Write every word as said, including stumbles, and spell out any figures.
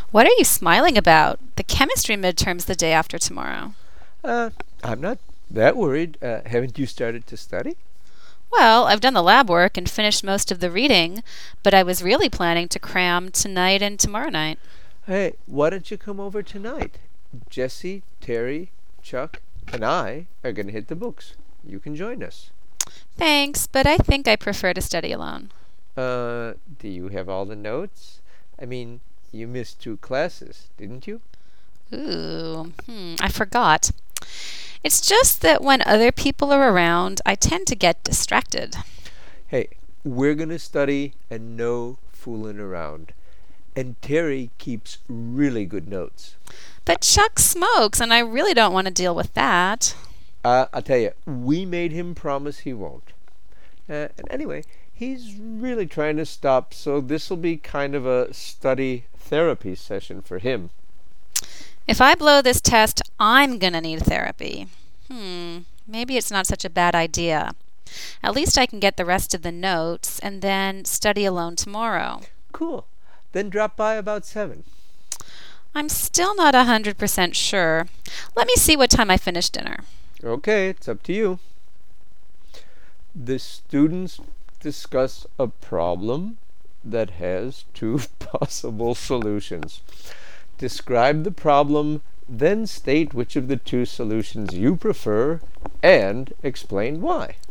What are you smiling about? The chemistry midterm's the day after tomorrow. Uh, I'm not that worried. Uh, haven't you started to study? Well, I've done the lab work and finished most of the reading, but I was really planning to cram tonight and tomorrow night. Hey, why don't you come over tonight? Jesse, Terry, Chuck, and I are going to hit the books. You can join us. Thanks, but I think I prefer to study alone. Uh, do you have all the notes? I mean, you missed two classes, didn't you? Ooh, hmm, I forgot. It's just that when other people are around, I tend to get distracted. Hey, we're going to study and no fooling around. And Terry keeps really good notes. But Chuck smokes, and I really don't want to deal with that. Uh, I'll tell you, we made him promise he won't. Uh, and anyway, he's really trying to stop, so this'll be kind of a study therapy session for him. If I blow this test, I'm gonna need therapy. Hmm, maybe it's not such a bad idea. At least I can get the rest of the notes and then study alone tomorrow. Cool. Then drop by about seven. I'm still not a hundred percent sure. Let me see what time I finish dinner. Okay, it's up to you. The students discuss a problem that has two possible solutions. Describe the problem, then state which of the two solutions you prefer, and explain why.